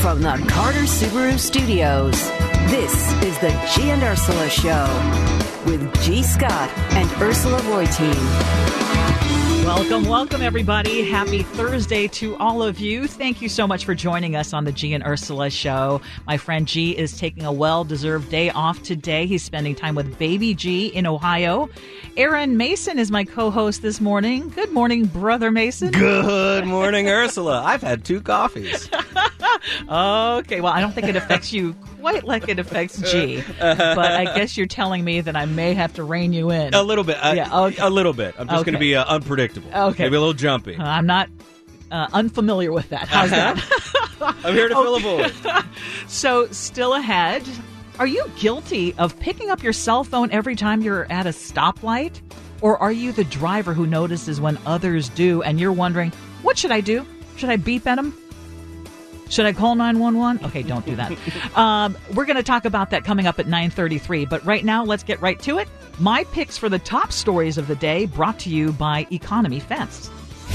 From the Carter Subaru Studios, this is the G and Ursula Show with G. Scott and Ursula Reutin. Welcome, everybody. Happy Thursday to all of you. Thank you so much for joining us on the G and Ursula Show. My friend G is taking a well-deserved day off today. He's spending time with baby G in Ohio. Aaron Mason is my co-host this morning. Good morning, Brother Mason. Good morning, Ursula. I've had 2 coffees. Okay, well, I don't think it affects you quite like it affects G, but I guess you're telling me that I may have to rein you in. A little bit. Okay. A little bit. I'm just going to be unpredictable. Okay. Maybe a little jumpy. I'm not unfamiliar with that. How's that? I'm here to fill a void. So, still ahead, are you guilty of picking up your cell phone every time you're at a stoplight? Or are you the driver who notices when others do and you're wondering, what should I do? Should I beep at them? Should I call 911? Okay, don't do that. We're going to talk about that coming up at 9:33. But right now, let's get right to it. My picks for the top stories of the day brought to you by Economy Fence.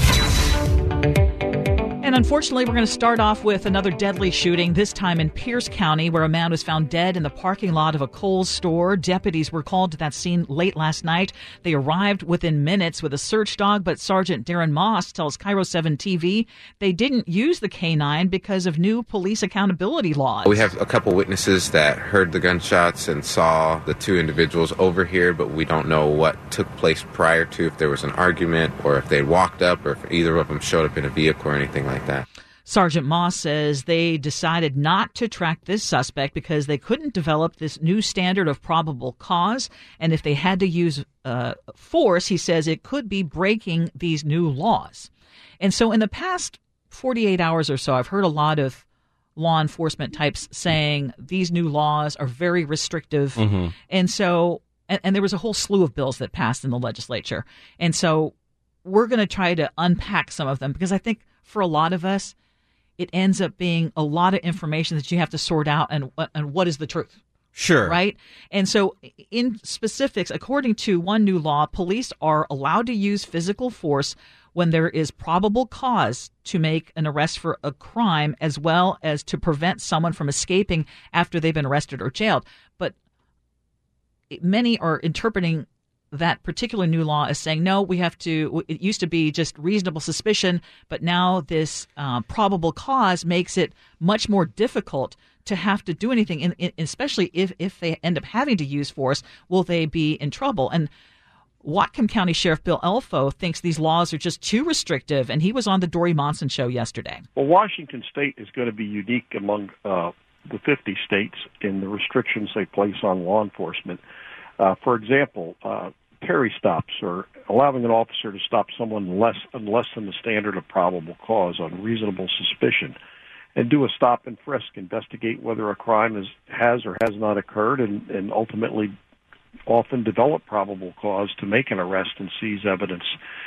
And unfortunately, we're going to start off with another deadly shooting, this time in Pierce County, where a man was found dead in the parking lot of a Kohl's store. Deputies were called to that scene late last night. They arrived within minutes with a search dog, but Sergeant Darren Moss tells Cairo 7 TV they didn't use the K-9 because of new police accountability laws. We have a couple witnesses that heard the gunshots and saw the 2 individuals over here, but we don't know what took place prior to, if there was an argument or if they walked up or if either of them showed up in a vehicle or anything like that. Sergeant Moss says they decided not to track this suspect because they couldn't develop this new standard of probable cause. And if they had to use force, he says it could be breaking these new laws. And so in the past 48 hours or so, I've heard a lot of law enforcement types saying these new laws are very restrictive. Mm-hmm. And so, and there was a whole slew of bills that passed in the legislature. And so we're going to try to unpack some of them because I think for a lot of us, it ends up being a lot of information that you have to sort out and what is the truth. Sure. Right? And so in specifics, according to one new law, police are allowed to use physical force when there is probable cause to make an arrest for a crime as well as to prevent someone from escaping after they've been arrested or jailed. But many are interpreting that particular new law is saying, no, we have to, it used to be just reasonable suspicion, but now this probable cause makes it much more difficult to have to do anything, and especially if they end up having to use force, will they be in trouble? And Whatcom County Sheriff Bill Elfo thinks these laws are just too restrictive, and he was on the Dory Monson show yesterday. Well, Washington State is going to be unique among the 50 states in the restrictions they place on law enforcement. For example, Terry stops, or allowing an officer to stop someone less than the standard of probable cause on reasonable suspicion, and do a stop and frisk, investigate whether a crime has or has not occurred, and ultimately often develop probable cause to make an arrest and seize evidence.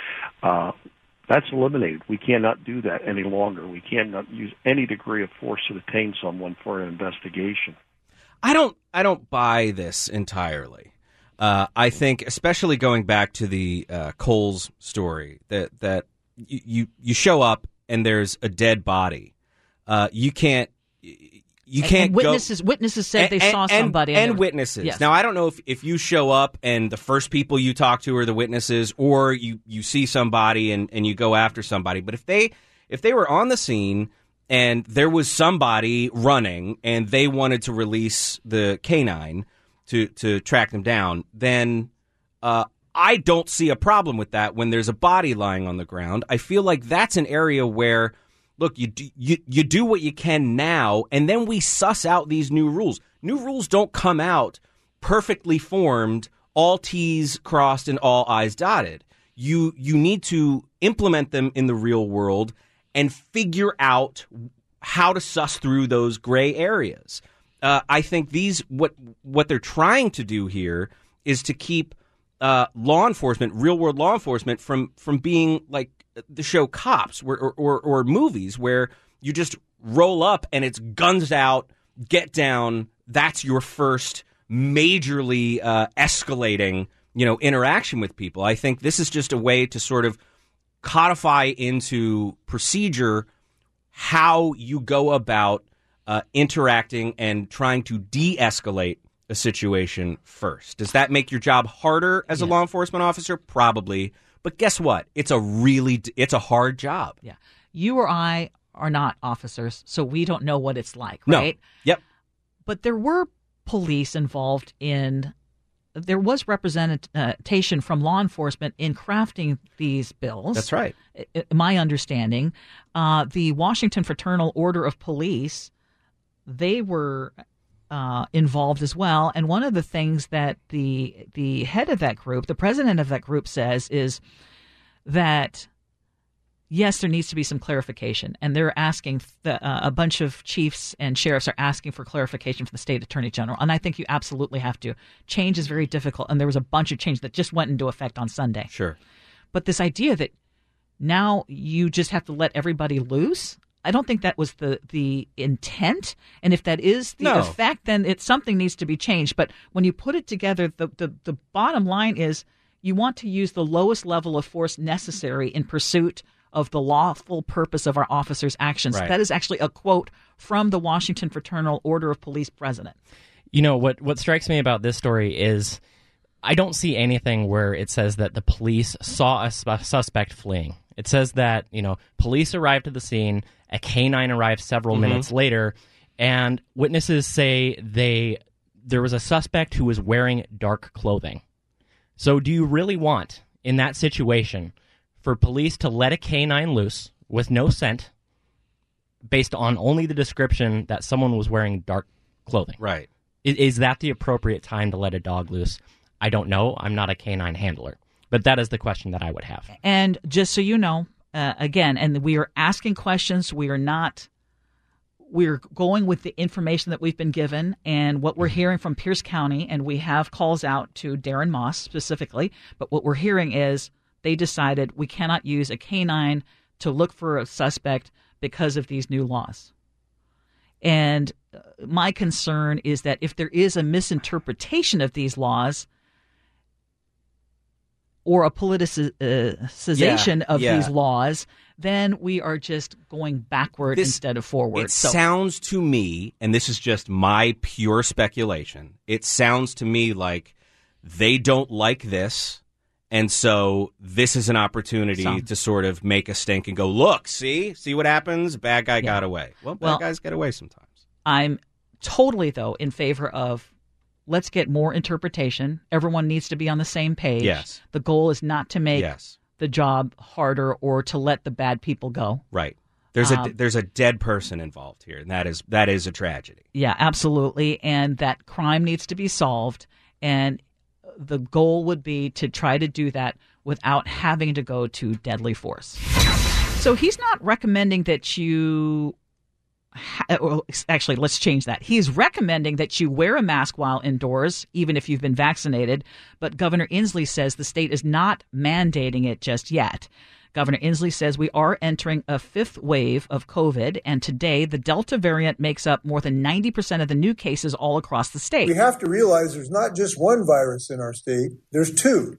That's eliminated. We cannot do that any longer. We cannot use any degree of force to detain someone for an investigation. I don't buy this entirely. I think, especially going back to the Kohl's story, that you show up and there's a dead body. You can't and witnesses said they saw somebody. And witnesses. Yes. Now, I don't know if you show up and the first people you talk to are the witnesses, or you see somebody and you go after somebody. But if they were on the scene and there was somebody running and they wanted to release the K-9 to track them down, then I don't see a problem with that when there's a body lying on the ground. I feel like that's an area where, look, you do what you can now, and then we suss out these new rules. New rules don't come out perfectly formed, all T's crossed and all I's dotted. You need to implement them in the real world and figure out how to suss through those gray areas. I think what they're trying to do here is to keep law enforcement, real world law enforcement, from being like the show Cops or movies where you just roll up and it's guns out, get down. That's your first majorly escalating, interaction with people. I think this is just a way to sort of codify into procedure how you go about interacting and trying to de-escalate a situation first. Does that make your job harder as a law enforcement officer? Probably. But guess what? It's a hard job. Yeah. You or I are not officers, so we don't know what it's like, No. right? Yep. But there were police involved there was representation from law enforcement in crafting these bills. That's right. My understanding. The Washington Fraternal Order of Police, they were involved as well. And one of the things that the head of that group, the president of that group, says is that, yes, there needs to be some clarification. And they're asking, a bunch of chiefs and sheriffs are asking for clarification from the state attorney general. And I think you absolutely have to. Change is very difficult. And there was a bunch of change that just went into effect on Sunday. Sure. But this idea that now you just have to let everybody loose, I don't think that was the intent. And if that is the effect, then something needs to be changed. But when you put it together, the bottom line is you want to use the lowest level of force necessary in pursuit of the lawful purpose of our officers' actions. Right. That is actually a quote from the Washington Fraternal Order of Police president. You know, what strikes me about this story is I don't see anything where it says that the police saw a suspect fleeing. It says that, police arrived at the scene, a canine arrived several minutes later, and witnesses say there was a suspect who was wearing dark clothing. So do you really want, in that situation, for police to let a canine loose with no scent based on only the description that someone was wearing dark clothing? Right. Is that the appropriate time to let a dog loose? I don't know. I'm not a canine handler. But that is the question that I would have. And just so you know, again, and we are asking questions. We're going with the information that we've been given and what we're hearing from Pierce County, and we have calls out to Darren Moss specifically. But what we're hearing is they decided we cannot use a canine to look for a suspect because of these new laws. And my concern is that if there is a misinterpretation of these laws or a politicization of these laws, then we are just going backward instead of forward. It sounds to me, and this is just my pure speculation, it sounds to me like they don't like this, and so this is an opportunity to sort of make a stink and go, look, see what happens? Bad guy got away. Well, bad guys get away sometimes. I'm totally, though, in favor of let's get more interpretation. Everyone needs to be on the same page. Yes. The goal is not to make the job harder or to let the bad people go. Right. There's a dead person involved here, and that is a tragedy. Yeah, absolutely. And that crime needs to be solved. And the goal would be to try to do that without having to go to deadly force. So he's not recommending that you actually, let's change that. He's recommending that you wear a mask while indoors, even if you've been vaccinated. But Governor Inslee says the state is not mandating it just yet. Governor Inslee says we are entering a fifth wave of COVID, and today the Delta variant makes up more than 90% of the new cases all across the state. We have to realize there's not just one virus in our state, there's two.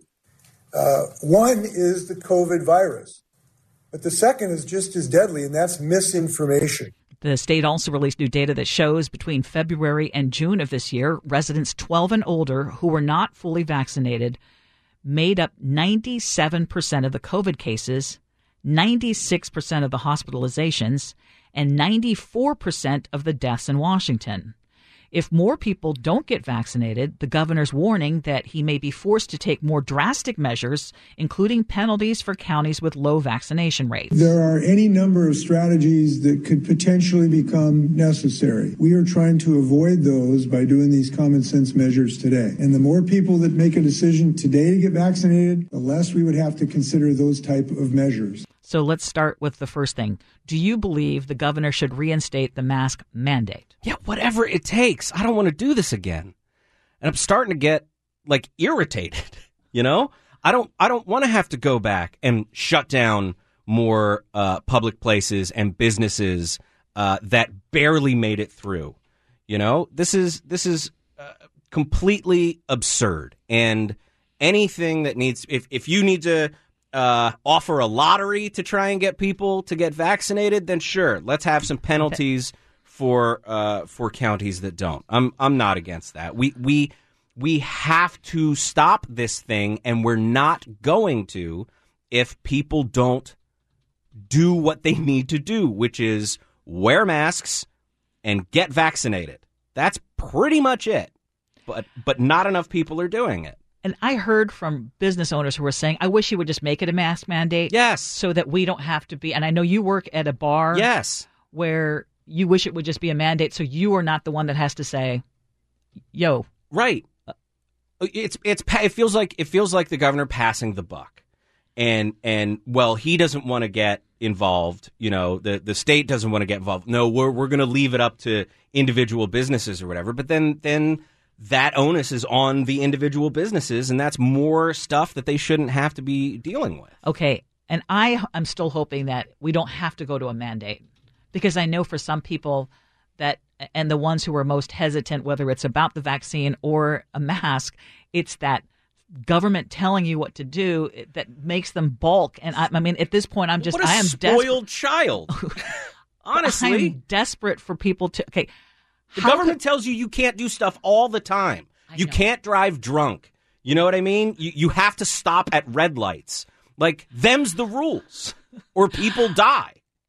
One is the COVID virus, but the second is just as deadly, and that's misinformation. The state also released new data that shows between February and June of this year, residents 12 and older who were not fully vaccinated made up 97% of the COVID cases, 96% of the hospitalizations, and 94% of the deaths in Washington. If more people don't get vaccinated, the governor's warning that he may be forced to take more drastic measures, including penalties for counties with low vaccination rates. There are any number of strategies that could potentially become necessary. We are trying to avoid those by doing these common sense measures today. And the more people that make a decision today to get vaccinated, the less we would have to consider those type of measures. So let's start with the first thing. Do you believe the governor should reinstate the mask mandate? Yeah, whatever it takes. I don't want to do this again. And I'm starting to get irritated, I don't want to have to go back and shut down more public places and businesses that barely made it through. This is completely absurd. And anything that needs if you need to offer a lottery to try and get people to get vaccinated, then sure, let's have some penalties for counties that don't. I'm not against that. We have to stop this thing, and we're not going to if people don't do what they need to do, which is wear masks and get vaccinated. That's pretty much it. But not enough people are doing it. And I heard from business owners who were saying, I wish you would just make it a mask mandate. Yes. So that we don't have to be. And I know you work at a bar. Yes. Where you wish it would just be a mandate so you are not the one that has to say, yo. Right. It feels like the governor passing the buck. And well, he doesn't want to get involved. You know, the state doesn't want to get involved. No, we're going to leave it up to individual businesses or whatever. But then that onus is on the individual businesses, and that's more stuff that they shouldn't have to be dealing with. Okay. And I'm still hoping that we don't have to go to a mandate, because I know for some people that, and the ones who are most hesitant, whether it's about the vaccine or a mask, it's that government telling you what to do that makes them balk. And I mean, at this point, I am spoiled child. Honestly, I'm desperate for people to. Okay, the government tells you can't do stuff all the time. You can't drive drunk. You know what I mean? You have to stop at red lights. Like, them's the rules, or people die.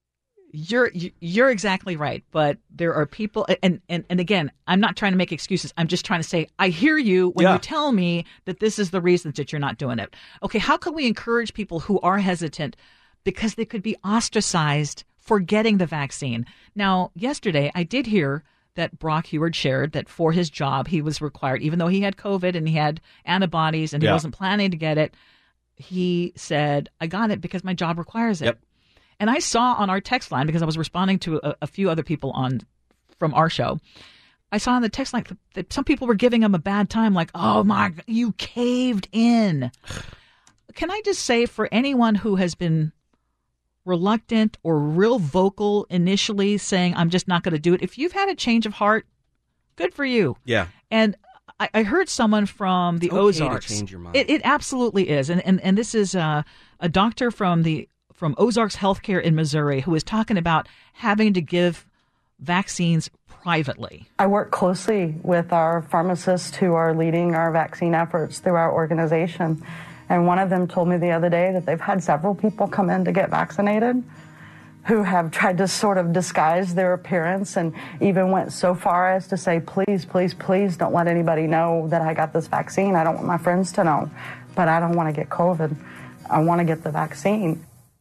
You're exactly right, but there are people, and again, I'm not trying to make excuses. I'm just trying to say I hear you when you tell me that this is the reason that you're not doing it. Okay, how can we encourage people who are hesitant because they could be ostracized for getting the vaccine? Now, yesterday I did hear that Brock Huard shared that for his job he was required, even though he had COVID and he had antibodies and he wasn't planning to get it. He said, I got it because my job requires it. Yep. And I saw on our text line, because I was responding to a few other people from our show, I saw on the text line that some people were giving him a bad time, like, oh my, you caved in. Can I just say, for anyone who has been reluctant or real vocal initially saying, I'm just not going to do it, if you've had a change of heart, good for you. Yeah. And I heard someone from the Ozarks. To change your mind. It absolutely is. And this is a doctor from Ozarks Healthcare in Missouri who is talking about having to give vaccines privately. I work closely with our pharmacists who are leading our vaccine efforts through our organization. And one of them told me the other day that they've had several people come in to get vaccinated who have tried to sort of disguise their appearance and even went so far as to say, please, please, please don't let anybody know that I got this vaccine. I don't want my friends to know, but I don't want to get COVID. I want to get the vaccine.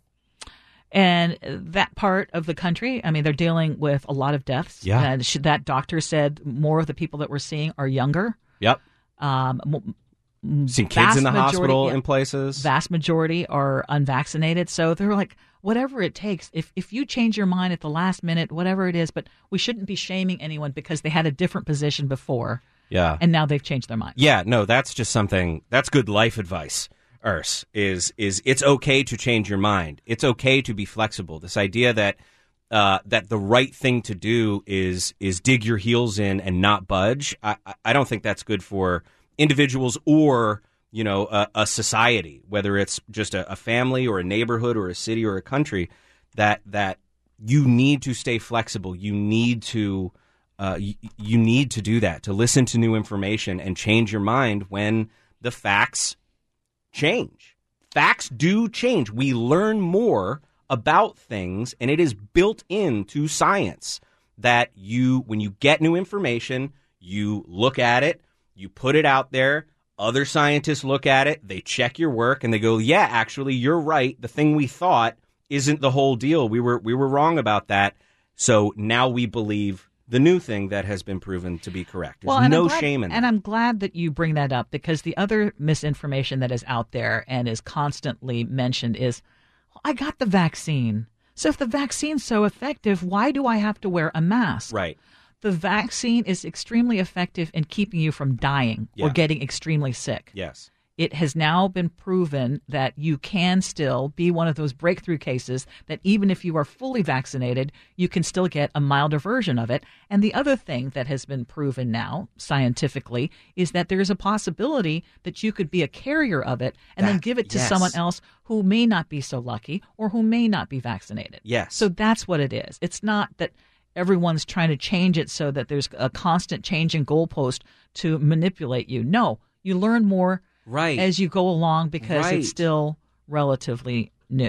And that part of the country, I mean, they're dealing with a lot of deaths. Yeah. And that doctor said more of the people that we're seeing are younger. Yep. Seen kids in the hospital in places. Vast majority are unvaccinated. So they're like, whatever it takes, if you change your mind at the last minute, whatever it is, but we shouldn't be shaming anyone because they had a different position before. Yeah. And now they've changed their mind. Yeah, no, that's just something, that's good life advice, Urs, is it's okay to change your mind. It's okay to be flexible. This idea that that the right thing to do is dig your heels in and not budge, I don't think that's good for individuals or, you know, a society, whether it's just a family or a neighborhood or a city or a country, that you need to stay flexible. You need to do that, to listen to new information and change your mind when the facts change. Facts do change. We learn more about things, and it is built into science that when you get new information, you look at it, you put it out there, other scientists look at it, they check your work, and they go, yeah, actually, you're right. The thing we thought isn't the whole deal. We were wrong about that. So now we believe the new thing that has been proven to be correct. There's no shame in that. And I'm glad that you bring that up, because the other misinformation that is out there and is constantly mentioned is, well, I got the vaccine. So if the vaccine's so effective, why do I have to wear a mask? Right. The vaccine is extremely effective in keeping you from dying or getting extremely sick. Yes. It has now been proven that you can still be one of those breakthrough cases that even if you are fully vaccinated, you can still get a milder version of it. And the other thing that has been proven now scientifically is that there is a possibility that you could be a carrier of it and then give it to someone else who may not be so lucky or who may not be vaccinated. Yes. So that's what it is. It's not that everyone's trying to change it so that there's a constant change in goalpost to manipulate you. No, you learn more as you go along because it's still relatively new.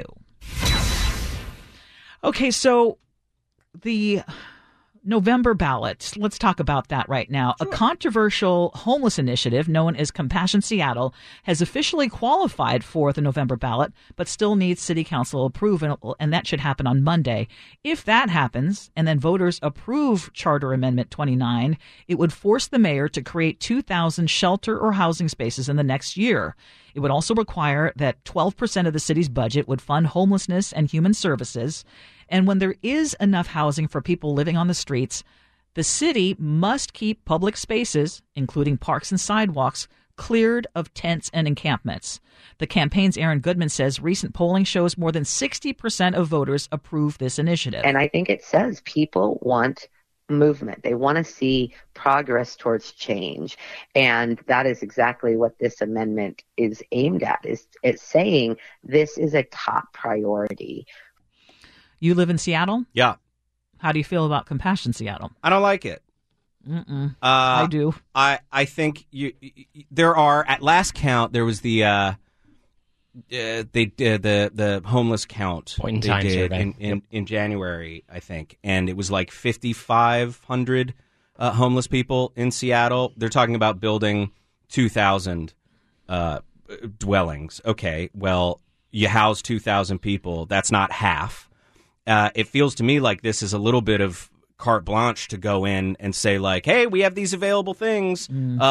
Okay, so the November ballot, let's talk about that right now. Sure. A controversial homeless initiative known as Compassion Seattle has officially qualified for the November ballot, but still needs city council approval, and that should happen on Monday. If that happens, and then voters approve Charter Amendment 29, it would force the mayor to create 2,000 shelter or housing spaces in the next year. It would also require that 12% of the city's budget would fund homelessness and human services. And when there is enough housing for people living on the streets, the city must keep public spaces, including parks and sidewalks, cleared of tents and encampments. The campaign's Aaron Goodman says recent polling shows more than 60% of voters approve this initiative. And I think it says people want movement. They want to see progress towards change. And that is exactly what this amendment is aimed at. It's saying this is a top priority. You live in Seattle? Yeah. How do you feel about Compassion Seattle? I don't like it. I do. I think there are, at last count, there was the homeless count point in they time did survey in January, I think, and it was like 5,500 homeless people in Seattle. They're talking about building 2,000 dwellings. Okay, well, you house 2,000 people. That's not half. It feels to me like this is a little bit of carte blanche to go in and say, like, hey, we have these available things.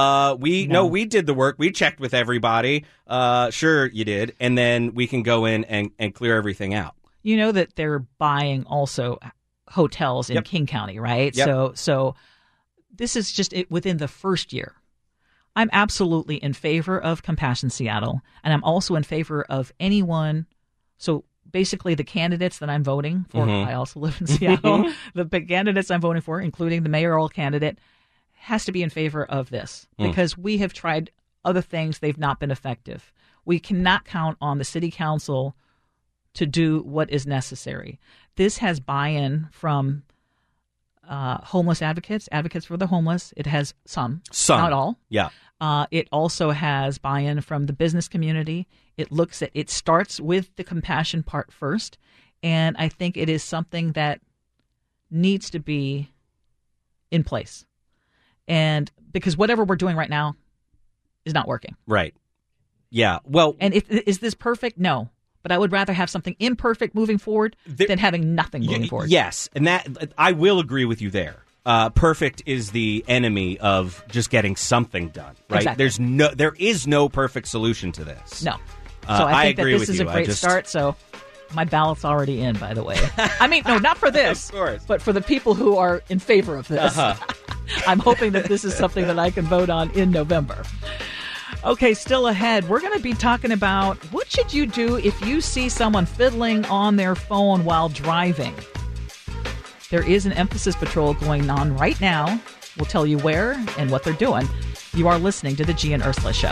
We did the work. We checked with everybody. Sure, you did. And then we can go in and clear everything out. You know that they're buying also hotels in King County, right? Yep. So this is just within the first year. I'm absolutely in favor of Compassion Seattle, and I'm also in favor of anyone. So basically the candidates that I'm voting for, I also live in Seattle, the candidates I'm voting for, including the mayoral candidate, has to be in favor of this because we have tried other things. They've not been effective. We cannot count on the city council to do what is necessary. This has buy-in from homeless advocates for the homeless. It has some, not all. Yeah. It also has buy-in from the business community. It starts with the compassion part first, and I think it is something that needs to be in place. And because whatever we're doing right now is not working. Right. Yeah. Well, and is this perfect? No. But I would rather have something imperfect moving forward than having nothing moving forward. Yes, and that I will agree with you there. Perfect is the enemy of just getting something done, right? Exactly. There is no perfect solution to this. No. So I think that this is a great just start. So my ballot's already in, by the way. I mean, no, not for this, of course, but for the people who are in favor of this. I'm hoping that this is something that I can vote on in November. Okay, still ahead, we're going to be talking about what should you do if you see someone fiddling on their phone while driving. There is an emphasis patrol going on right now. We'll tell you where and what they're doing. You are listening to the G and Ursula Show.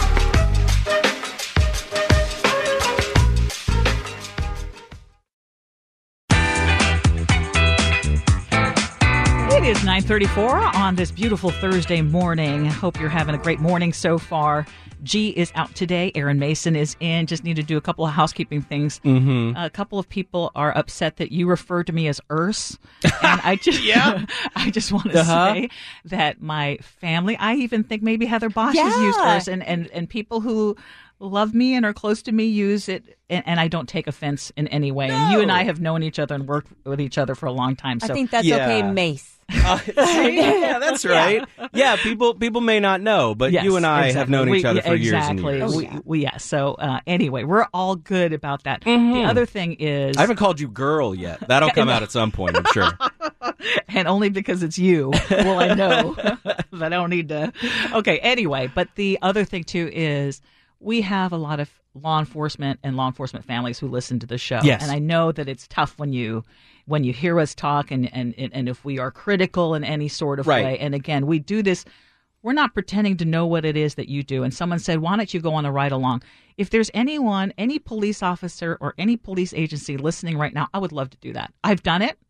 It is 9:34 on this beautiful Thursday morning. Hope you're having a great morning so far. G is out today. Aaron Mason is in. Just need to do a couple of housekeeping things. A couple of people are upset that you referred to me as Urs. And I just, I just want to say that my family, I even think maybe Heather Bosch has used Urs, and people who love me and are close to me use it, and I don't take offense in any way. No. And you and I have known each other and worked with each other for a long time. So I think that's okay, Mace. Yeah, that's right. Yeah, people may not know, but you and I have known each other for years and years. So anyway, we're all good about that. The other thing is, I haven't called you girl yet. That'll come out at some point, I'm sure. And only because it's you will I know that I don't need to. Okay, anyway, but the other thing too is we have a lot of law enforcement and law enforcement families who listen to the show. Yes. And I know that it's tough when you hear us talk and if we are critical in any sort of way. And again, we do this, we're not pretending to know what it is that you do. And someone said, why don't you go on a ride along? If there's anyone, any police officer or any police agency listening right now, I would love to do that. I've done it.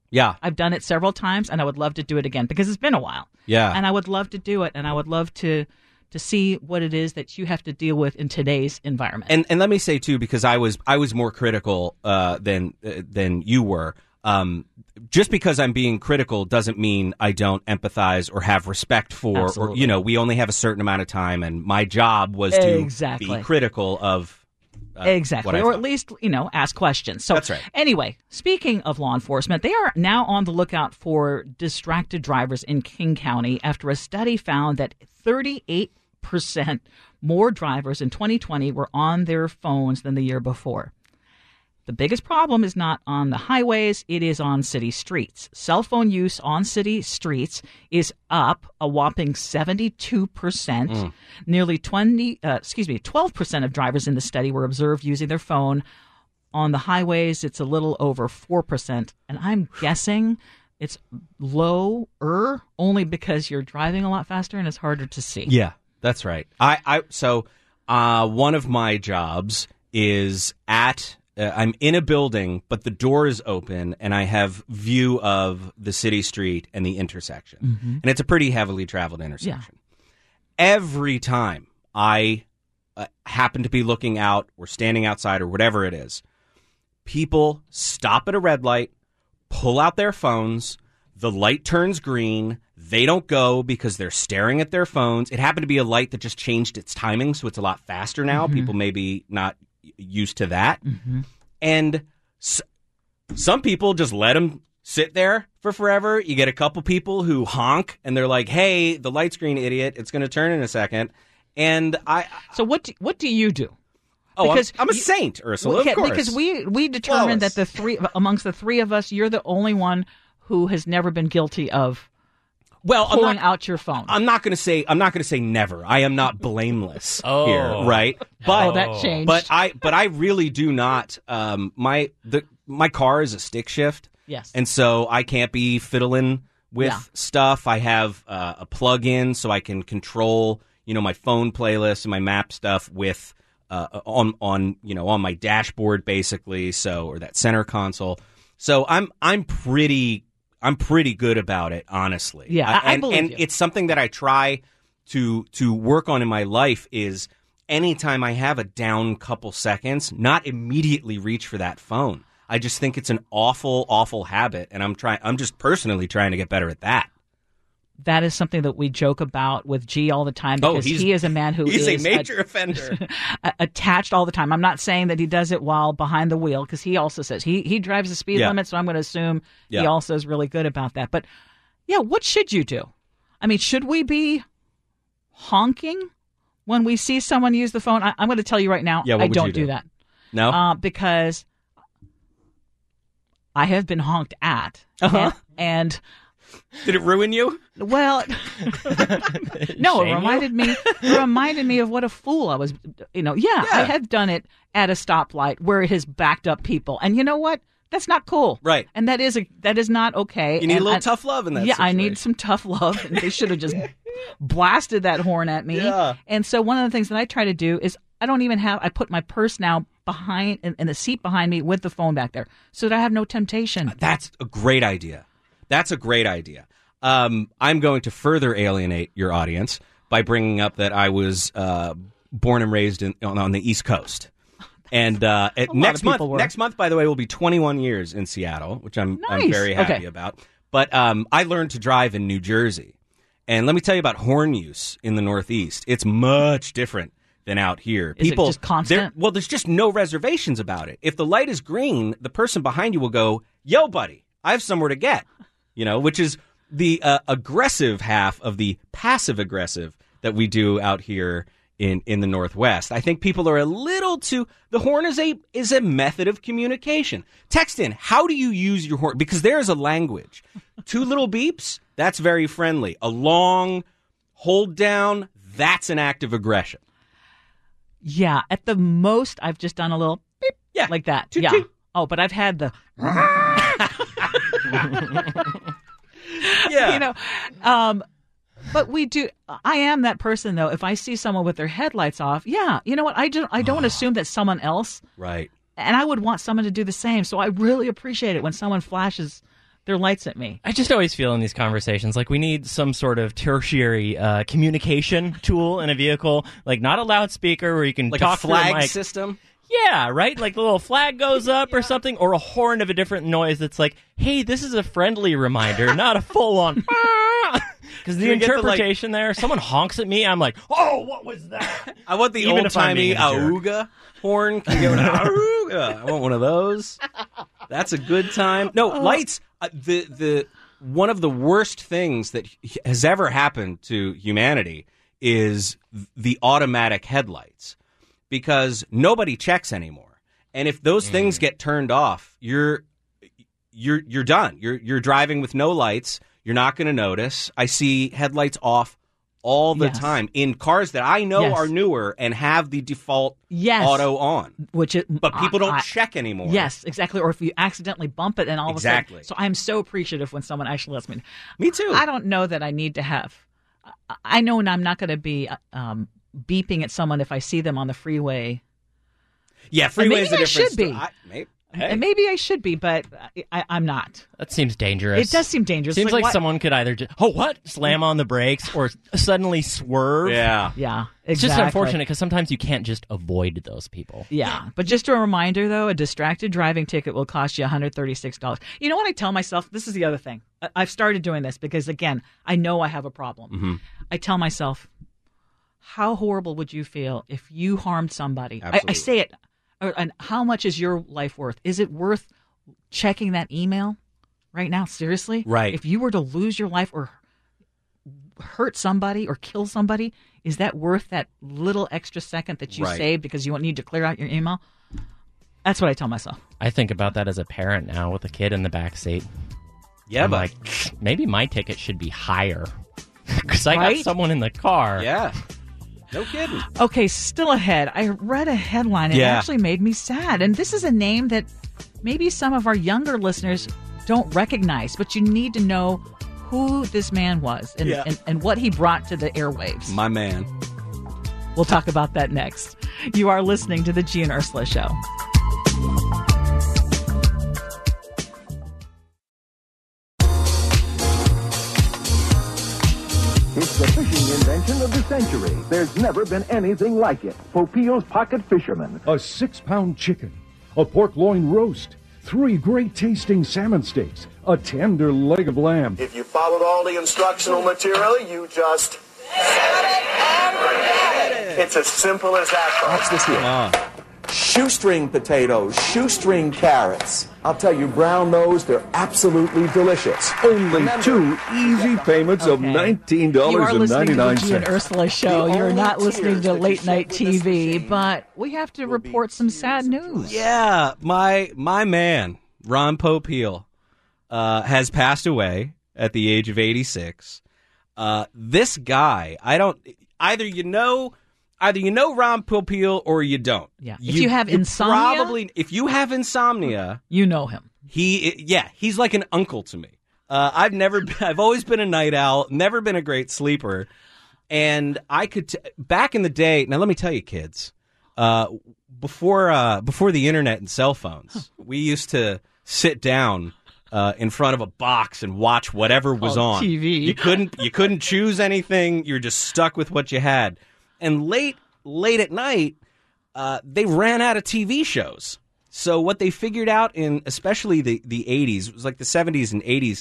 Yeah. I've done it several times, and I would love to do it again because it's been a while. Yeah. And I would love to do it, and I would love to see what it is that you have to deal with in today's environment. And let me say too, because I was more critical than you were. Just because I'm being critical doesn't mean I don't empathize or have respect for. Absolutely. Or we only have a certain amount of time, and my job was to Exactly. be critical of. Exactly, or at least, ask questions. So That's right. Anyway, speaking of law enforcement, they are now on the lookout for distracted drivers in King County after a study found that 38% more drivers in 2020 were on their phones than the year before. The biggest problem is not on the highways, it is on city streets. Cell phone use on city streets is up a whopping 72%. Nearly 12% of drivers in the study were observed using their phone. On the highways, it's a little over 4%. And I'm guessing it's lower only because you're driving a lot faster and it's harder to see. Yeah, that's right. So one of my jobs is I'm in a building, but the door is open, and I have view of the city street and the intersection. Mm-hmm. And it's a pretty heavily traveled intersection. Every time I happen to be looking out or standing outside or whatever it is, people stop at a red light, pull out their phones, the light turns green, they don't go because they're staring at their phones. It happened to be a light that just changed its timing, so it's a lot faster now. Mm-hmm. People may be not used to that. Mm-hmm. And some people just let them sit there for forever. You get a couple people who honk and they're like, hey, the light's green, idiot. It's going to turn in a second. And So what do you do? Oh, Because I'm a saint, Ursula, of course. Because we determined Flawless. that amongst the three of us, you're the only one who has never been guilty of pulling out your phone. I'm not going to say never. I am not blameless here, right? But that changed. But I really do not. My car is a stick shift. Yes. And so I can't be fiddling with stuff. I have a plug-in so I can control, my phone playlist and my map stuff with on my dashboard basically. So, or that center console. So I'm pretty good about it, honestly. Yeah, I believe and you. it's something that I try to work on in my life is anytime I have a down couple seconds, not immediately reach for that phone. I just think it's an awful, awful habit, and I'm just personally trying to get better at that. That is something that we joke about with G all the time because he is a man who he's is a major offender. Attached all the time. I'm not saying that he does it while behind the wheel because he also says he drives the speed limit, so I'm going to assume he also is really good about that. But, what should you do? I mean, should we be honking when we see someone use the phone? I'm going to tell you right now, I don't do that. No? Because I have been honked at. And did it ruin you? Well, no, it reminded me of what a fool I was. I have done it at a stoplight where it has backed up people. And you know what? That's not cool. Right. And that is not okay. You need a little tough love in that situation. I need some tough love. And they should have just blasted that horn at me. Yeah. And so one of the things that I try to do is I put my purse now behind in the seat behind me with the phone back there so that I have no temptation. That's a great idea. I'm going to further alienate your audience by bringing up that I was born and raised on the East Coast. And next month, by the way, will be 21 years in Seattle, which I'm very happy about. But I learned to drive in New Jersey. And let me tell you about horn use in the Northeast. It's much different than out here. Is it just constant? There's just no reservations about it. If the light is green, the person behind you will go, yo, buddy, I have somewhere to get, which is the aggressive half of the passive aggressive that we do out here in the Northwest. I think people are a little too. The horn is a method of communication. Text in. How do you use your horn? Because there is a language. 2 little beeps. That's very friendly. A long hold down. That's an act of aggression. Yeah. At the most, I've just done a little beep. Yeah. Like that. Toot, yeah. toot. Oh, but I've had the. Yeah. But we do. I am that person, though. If I see someone with their headlights off, you know what? I don't assume that someone else. Right. And I would want someone to do the same. So I really appreciate it when someone flashes their lights at me. I just always feel in these conversations like we need some sort of tertiary communication tool in a vehicle, like not a loudspeaker where you can Like talk a flag through a mic. system? Yeah, right? Like the little flag goes up or something, or a horn of a different noise that's like, hey, this is a friendly reminder, not a full-on... Because the Can we get the, interpretation there, someone honks at me, I'm like, oh, what was that? I want the Even if I'm old-timey being a jerk. auga horn. Can you go to auga? I want one of those. That's a good time. No, lights. The one of the worst things that has ever happened to humanity is the automatic headlights, because nobody checks anymore. And if those things get turned off, you're done. You're driving with no lights. You're not going to notice. I see headlights off all the time in cars that I know are newer and have the default auto on. But people don't check anymore. Yes, exactly. Or if you accidentally bump it and all of a Exactly. sudden. So I'm so appreciative when someone actually lets me know. Me too. I don't know that I need to have. I know when I'm not going to be beeping at someone if I see them on the freeway. Yeah, freeway is a maybe I different should be. And maybe I should be, but I'm not. That seems dangerous. It does seem dangerous. Seems like what? someone could either slam on the brakes or suddenly swerve. Yeah. Yeah, exactly. It's just unfortunate because sometimes you can't just avoid those people. Yeah, but just a reminder, though, a distracted driving ticket will cost you $136. You know what I tell myself? This is the other thing. I've started doing this because, again, I know I have a problem. Mm-hmm. I tell myself, how horrible would you feel if you harmed somebody? Absolutely. I say it. And how much is your life worth? Is it worth checking that email right now? Seriously? Right. If you were to lose your life or hurt somebody or kill somebody, is that worth that little extra second that you saved because you need to clear out your email? That's what I tell myself. I think about that as a parent now with a kid in the back seat. Yeah, I'm but like, maybe my ticket should be higher because I got Right? someone in the car. yeah. No kidding. Okay, still ahead. I read a headline and it actually made me sad. And this is a name that maybe some of our younger listeners don't recognize, but you need to know who this man was and what he brought to the airwaves. My man. We'll talk about that next. You are listening to the G and Ursula Show. It's the fishing invention of the century. There's never been anything like it. Popil's Pocket Fisherman. A 6-pound chicken, a pork loin roast, 3 great-tasting salmon steaks, a tender leg of lamb. If you followed all the instructional material, you just set it and forget it. It's as simple as that. Watch this here. Shoestring potatoes, shoestring carrots. I'll tell you, brown those, they're absolutely delicious. Only 2 easy payments of $19.99. You are listening to the G and Ursula Show. You're not listening to late night TV, but we have to report some sad news. Yeah, my man, Ron Popeil, has passed away at the age of 86. This guy, either you know Ron Popeil or you don't. Yeah. If you have insomnia, if you have insomnia, you know him. He's like an uncle to me. I've always been a night owl, never been a great sleeper, and I could back in the day. Now let me tell you, kids, before the internet and cell phones, we used to sit down in front of a box and watch whatever was on TV. You couldn't choose anything. You're just stuck with what you had. And late at night, they ran out of TV shows. So what they figured out in especially the 80s, it was like the 70s and 80s,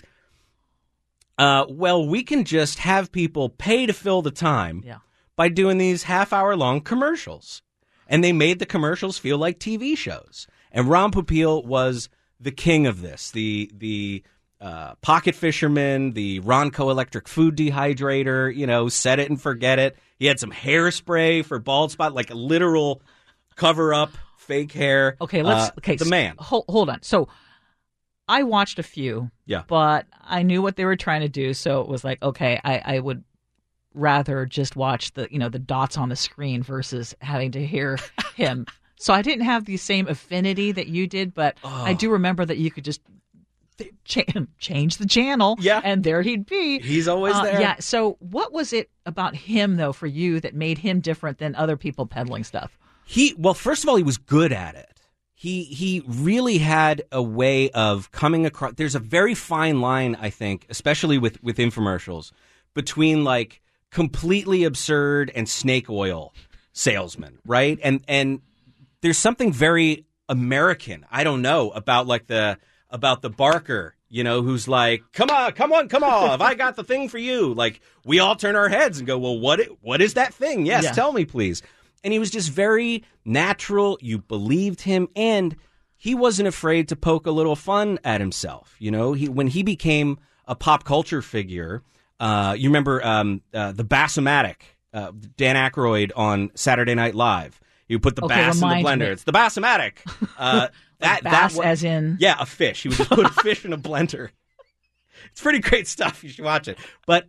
we can just have people pay to fill the time by doing these half-hour-long commercials. And they made the commercials feel like TV shows. And Ron Popeil was the king of this, the pocket fisherman, the Ronco electric food dehydrator, set it and forget it. He had some hairspray for bald spot, like a literal cover-up, fake hair. Okay, the man. Hold on. So I watched a few, but I knew what they were trying to do, so it was like, okay, I would rather just watch the dots on the screen versus having to hear him. So I didn't have the same affinity that you did, but I do remember that you could just change the channel, and there he'd be. He's always there. Yeah. So what was it about him, though, for you that made him different than other people peddling stuff? First of all, he was good at it. he really had a way of coming across. There's a very fine line, I think, especially with infomercials, between like completely absurd and snake oil salesman, right? And there's something very American, I don't know, about the barker, who's like, come on, have I got the thing for you? Like, we all turn our heads and go, well, what is that thing? Yes, tell me, please. And he was just very natural. You believed him, and he wasn't afraid to poke a little fun at himself. When he became a pop culture figure, you remember the Bass-O-Matic, Dan Aykroyd on Saturday Night Live. You put the bass in the blender. Me. It's the Bass-O-Matic. Bass as in? Yeah, a fish. He would just put a fish in a blender. It's pretty great stuff. You should watch it. But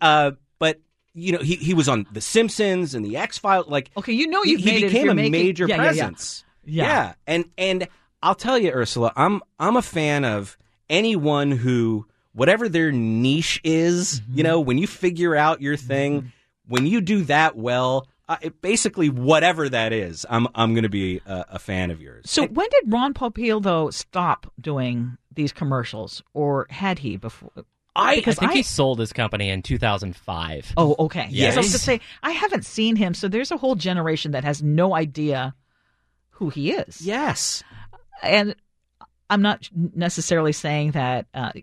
he was on The Simpsons and The X-Files. Like, okay, he became a major presence. Yeah. And I'll tell you, Ursula, I'm a fan of anyone who, whatever their niche is, when you figure out your thing, when you do that well, basically whatever that is, I'm going to be a fan of yours. So when did Ron Popeil, though, stop doing these commercials, or had he before? I think he sold his company in 2005. Oh, okay. Yes. So I was going to say, I haven't seen him, so there's a whole generation that has no idea who he is. Yes. And I'm not necessarily saying that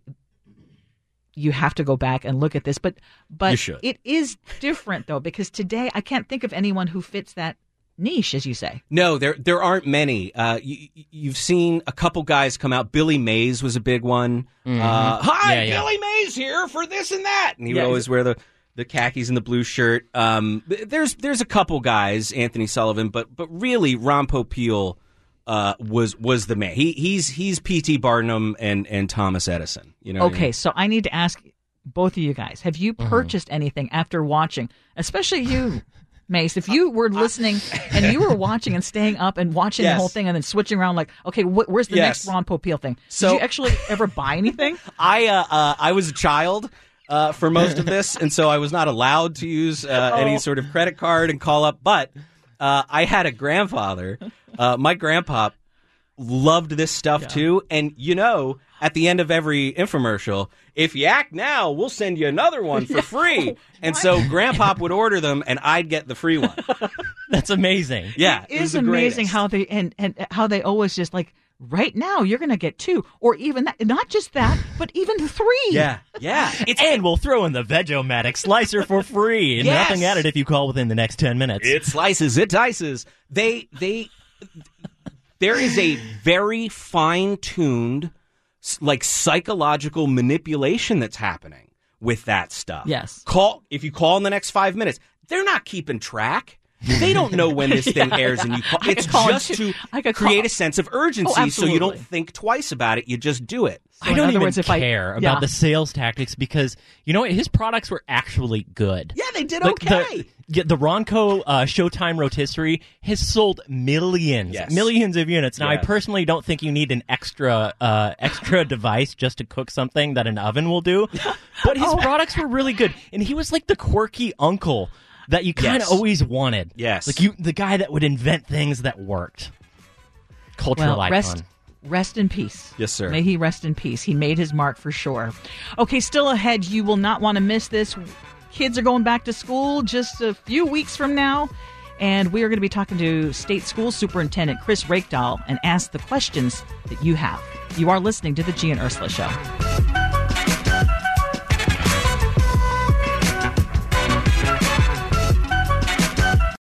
you have to go back and look at this, but you should. It is different, though, because today I can't think of anyone who fits that niche, as you say. No, there aren't many. You've seen a couple guys come out. Billy Mays was a big one. Mm-hmm. Hi, Billy Mays here for this and that. And he would always wear the khakis and the blue shirt. There's a couple guys, Anthony Sullivan, but really Ron Popeil was the man. He's P.T. Barnum and Thomas Edison. Okay, so I need to ask both of you guys, have you purchased anything after watching, especially you, Mace, if you were listening and you were watching and staying up and watching the whole thing and then switching around like, okay, where's the next Ron Popeil thing? So, did you actually ever buy anything? I was a child for most of this, and so I was not allowed to use any sort of credit card and call up, but I had a grandfather. My grandpa loved this stuff too, and at the end of every infomercial, if you act now, we'll send you another one for free. And so Grandpop would order them, and I'd get the free one. That's amazing. Yeah, it is amazing how they and how they always just like, right now you're going to get 2, or even that, not just that, but even 3. Yeah. And we'll throw in the Veg-O-Matic slicer for free. And nothing added if you call within the next 10 minutes. It slices, it dices. There is a very fine-tuned, like, psychological manipulation that's happening with that stuff. Yes. If you call in the next 5 minutes, they're not keeping track. They don't know when this thing airs, and you call. It's just to create a sense of urgency, so you don't think twice about it. You just do it. So I don't even care about the sales tactics because, his products were actually good. Yeah, they did okay. The Ronco Showtime Rotisserie has sold millions of units. Now, I personally don't think you need an extra device just to cook something that an oven will do, but his products were really good, and he was like the quirky uncle that you kind of always wanted. Yes. Like the guy that would invent things that worked. Cultural icon. Rest in peace. Yes, sir. May he rest in peace. He made his mark for sure. Okay, still ahead. You will not want to miss this. Kids are going back to school just a few weeks from now. And we are going to be talking to State School Superintendent Chris Rakedahl and ask the questions that you have. You are listening to the G and Ursula Show.